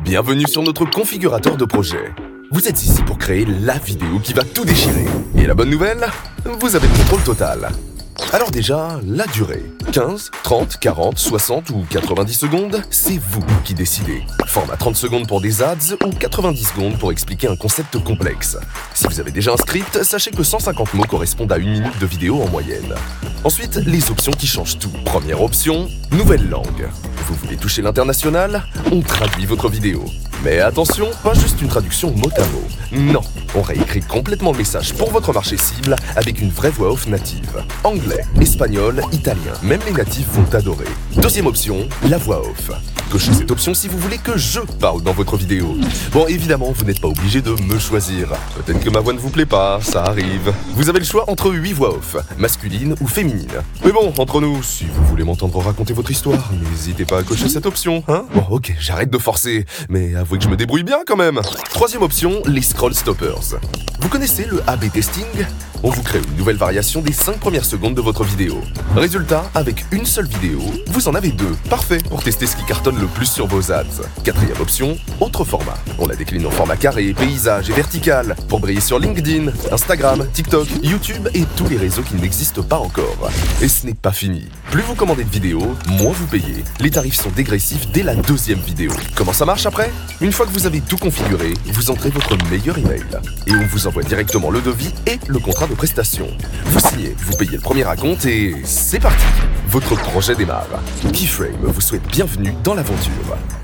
Bienvenue sur notre configurateur de projet. Vous êtes ici pour créer la vidéo qui va tout déchirer. Et la bonne nouvelle, vous avez le contrôle total. Alors déjà, la durée. 15, 30, 40, 60 ou 90 secondes, c'est vous qui décidez. Format 30 secondes pour des ads ou 90 secondes pour expliquer un concept complexe. Si vous avez déjà un script, sachez que 150 mots correspondent à 1 minute de vidéo en moyenne. Ensuite, les options qui changent tout. Première option, nouvelle langue. Vous voulez toucher l'international? On traduit votre vidéo. Mais attention, pas juste une traduction mot à mot. Non, on réécrit complètement le message pour votre marché cible avec une vraie voix off native. Anglais, espagnol, italien, même les natifs vont adorer. Deuxième option, la voix off. Cochez cette option si vous voulez que je parle dans votre vidéo. Bon, évidemment, vous n'êtes pas obligé de me choisir. Peut-être que ma voix ne vous plaît pas, ça arrive. Vous avez le choix entre 8 voix off, masculines ou féminines. Mais bon, entre nous, si vous voulez m'entendre raconter votre histoire, n'hésitez pas à cocher cette option, hein? Bon, ok, j'arrête de forcer, mais avouez que je me débrouille bien quand même. Troisième option, les scroll stoppers. Vous connaissez le A/B testing? On vous crée une nouvelle variation des 5 premières secondes de votre vidéo. Résultat, avec une seule vidéo, vous en avez 2. Parfait pour tester ce qui cartonne le plus sur vos ads. Quatrième option, autre format. On la décline en format carré, paysage et vertical pour briller sur LinkedIn, Instagram, TikTok, YouTube et tous les réseaux qui n'existent pas encore. Et ce n'est pas fini. Plus vous commandez de vidéos, moins vous payez. Les tarifs sont dégressifs dès la 2e vidéo. Comment ça marche après? Une fois que vous avez tout configuré, vous entrez votre meilleur email. Et on vous envoie directement le devis et le contrat de prestation. Vous signez, vous payez le premier acompte et c'est parti. Votre projet démarre. Keyframe vous souhaite bienvenue dans l'aventure.